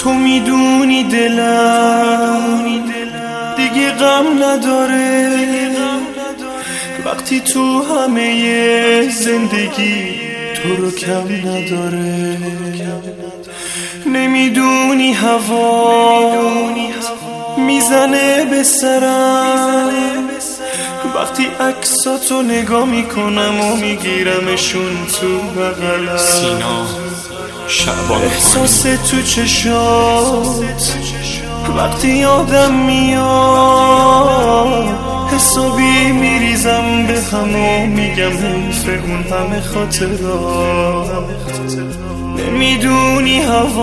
تو میدونی دلم دیگه غم نداره وقتی تو همه زندگی تو رو کم نداره. نمیدونی هوا میزنه به سرم وقتی عکساتو نگاه میکنم و میگیرمشون تو بغلم. سینا شعبان احساس تو چشات وقتی یادم میاد حسابی میریزم به هم و میگم حیف اون همه خاطرات. نمیدونی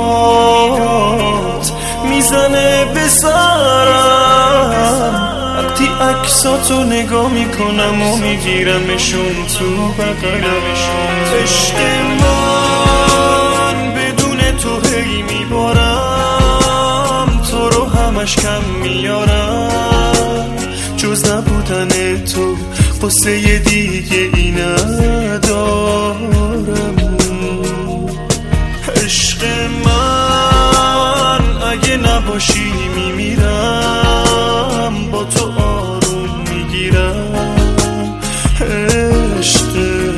هوات میزنه به سرم وقتی عکساتو نگاه میکنم و میگیرمشون تو بغلم. عشق من بدون تو هی میبارم تو رو همش کم میارم جز نبودن تو قصه دیگه ای ندارم. عشق من اگه نباشی میمیرم با تو آروم میگیرم. عشق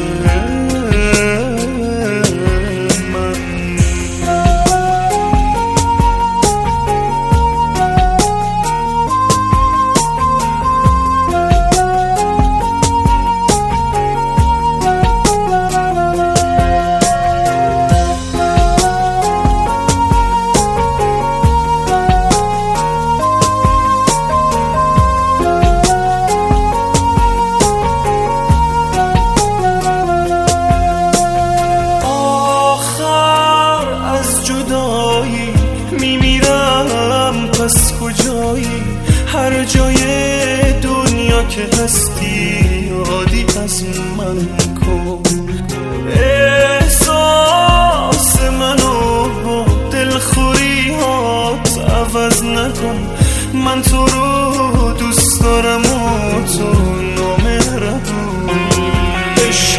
پس کجایی هر جای دنیا که هستی یادی از من کن. احساس منو با دلخوریات عوض نکن من تو رو دوست دارم و تو نامهربون. عشق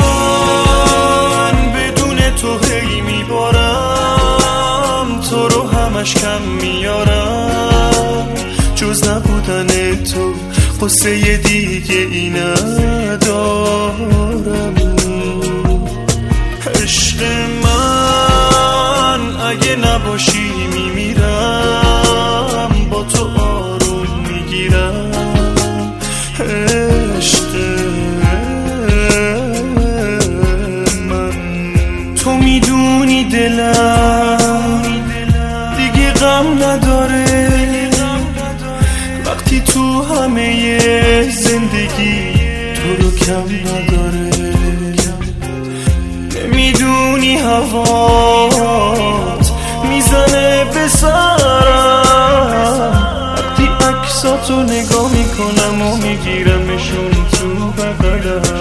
من بدون تو هی میبارم تو رو همش کم میارم جز نبودن تو قصه دیگه ای ندارم. عشق من اگه نباشی میمیرم با تو آروم میگیرم. عشق من تو میدونی دلم دیگه غم نداره وقتی تو همه زندگی تو رو کم نداره. نمیدونی هوات میزنه به سرم وقتی عکساتو نگاه میکنم و میگیرمشون تو بغلم.